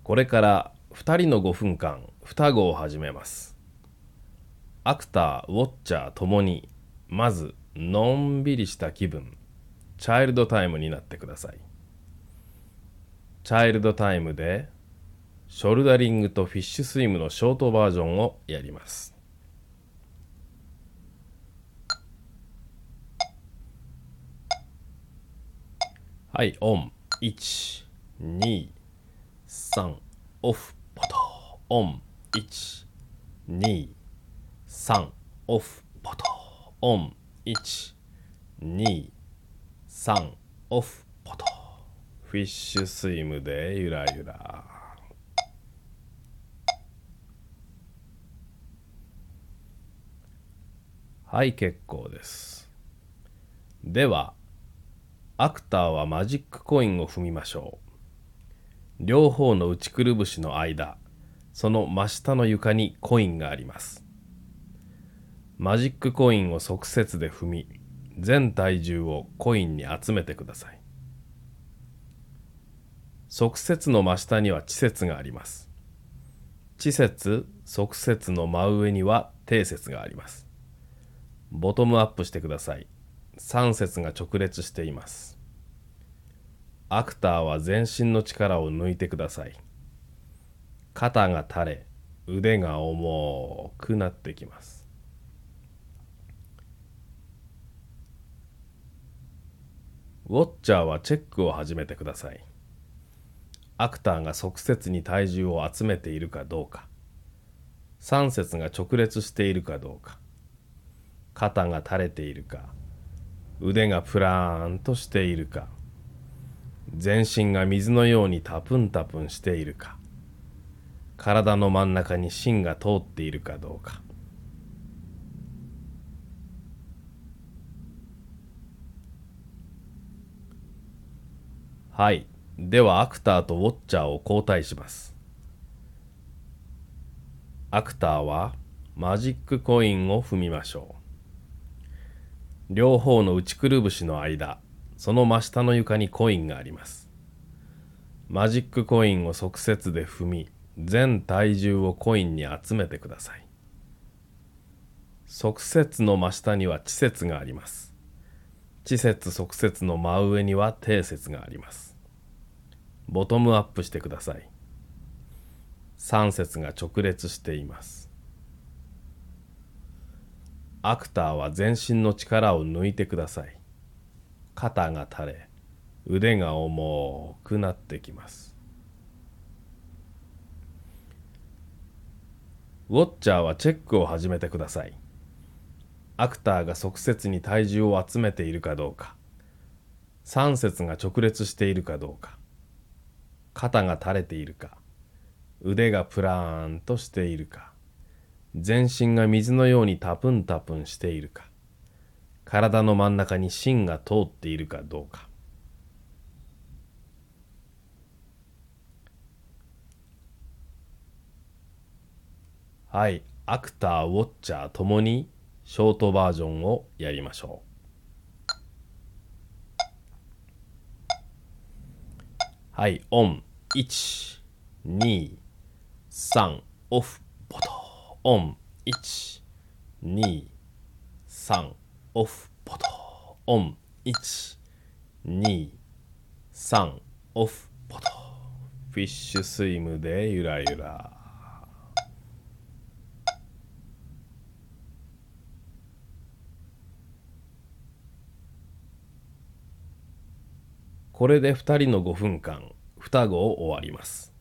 これから2人の5分間双子を始めます。アクター、ウォッチャーともにまずのんびりした気分、チャイルドタイムになってください。チャイルドタイムでショルダリングとフィッシュスイムのショートバージョンをやります。はい、オン。1、2、3、オフ、ポト。オン。1、2、3、オフ、ポト。オン。1、2、3、オフ、ポト。フィッシュスイムでゆらゆら。はい、結構です。では、アクターはマジックコインを踏みましょう。両方の内くるぶしの間、その真下の床にコインがあります。マジックコインを側接で踏み、全体重をコインに集めてください。側接の真下には地接があります。地接、側接の真上には底接があります。ボトムアップしてください。3節が直列しています。アクターは全身の力を抜いてください。肩が垂れ、腕が重くなってきます。ウォッチャーはチェックを始めてください。アクターが側接に体重を集めているかどうか、3節が直列しているかどうか、肩が垂れているか、腕がプラーンとしているか、全身が水のようにタプンタプンしているか、体の真ん中に芯が通っているかどうか。はい。ではアクターとウォッチャーを交代します。アクターはマジックコインを踏みましょう。両方の内くるぶしの間、その真下の床にコインがあります。マジックコインを側接で踏み、全体重をコインに集めてください。側接の真下には地接があります。地接側接の真上には底接があります。ボトムアップしてください。3節が直列しています。アクターは全身の力を抜いてください。肩が垂れ、腕が重くなってきます。ウォッチャーはチェックを始めてください。アクターが側接に体重を集めているかどうか、3節が直列しているかどうか、肩が垂れているか、腕がプラーンとしているか、全身が水のようにタプンタプンしているか、体の真ん中に芯が通っているかどうか。はい、アクター、ウォッチャーともにショートバージョンをやりましょう。はい、オン。1、2、3、オフ、ポト。オン。1、2、3、オフ、ポト。オン。1、2、3、オフ、ポト。フィッシュスイムでゆらゆら。これで2人の5分間、双子を終わります。